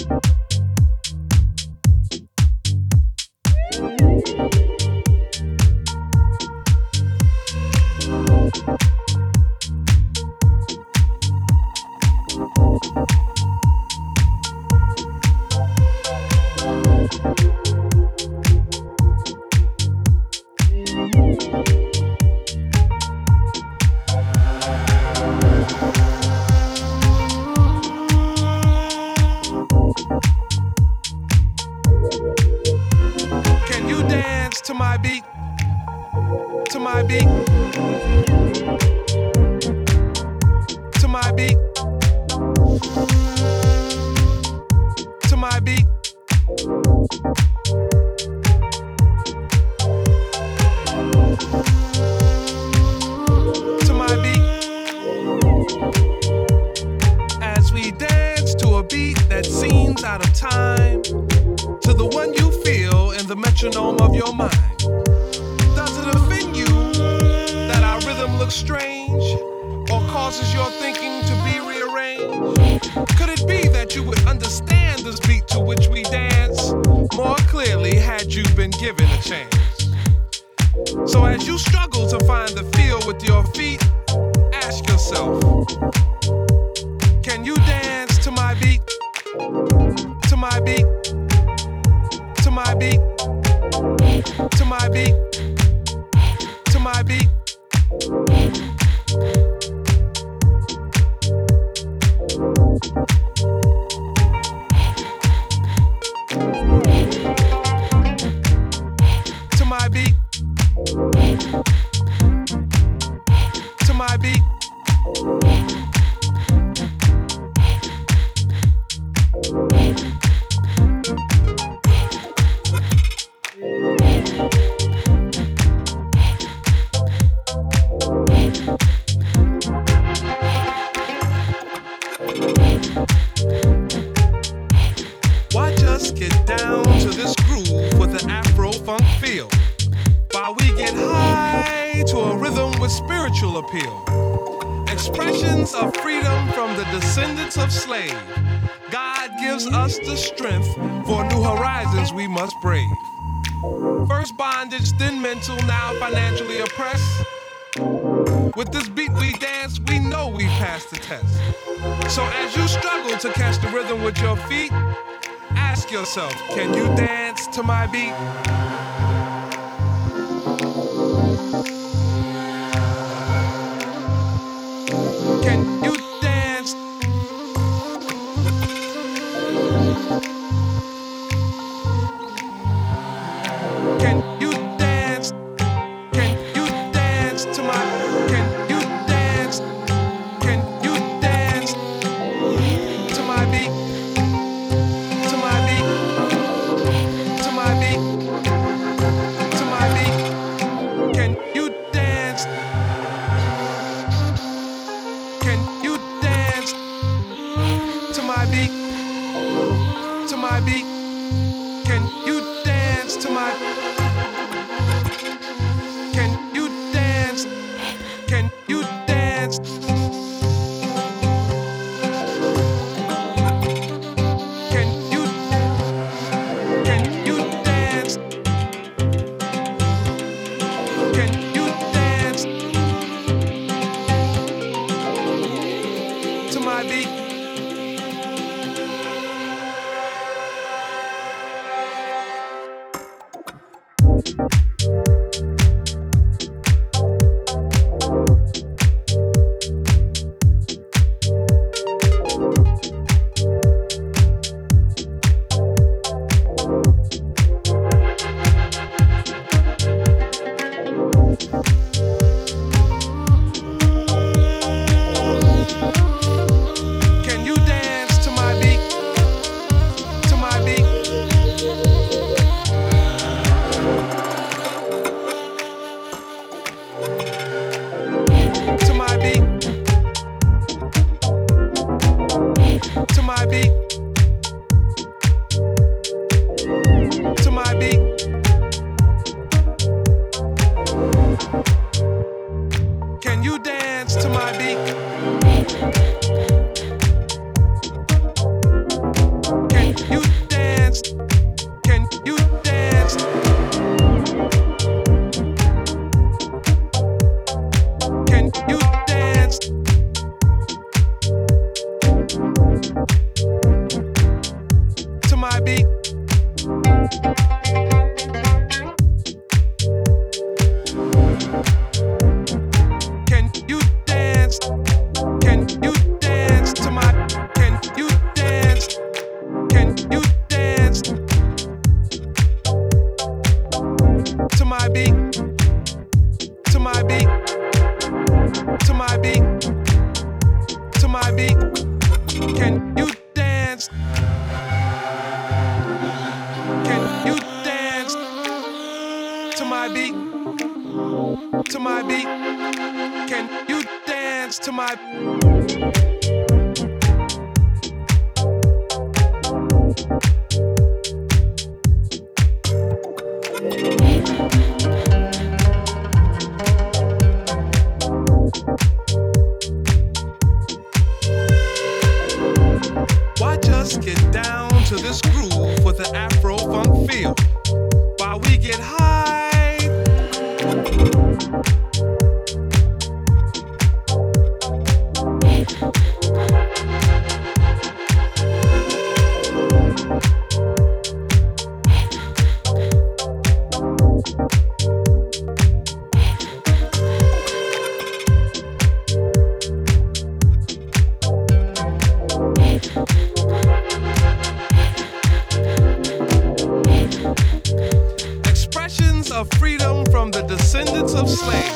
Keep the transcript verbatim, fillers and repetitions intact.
Can you dance to my beat? Can you dance? Can you dance? Can you dance to my? Can you dance? Can you dance to my beat? beat, can you dance? Can you dance to my? Can you dance? Can you dance to my beat? To my beat? To my beat? To my beat? Can you dance? Can you dance to my beat? To my beat? Can you dance to my? Why just get down to this groove with an Afro funk feel while we get high? Expressions of freedom from the descendants of slaves.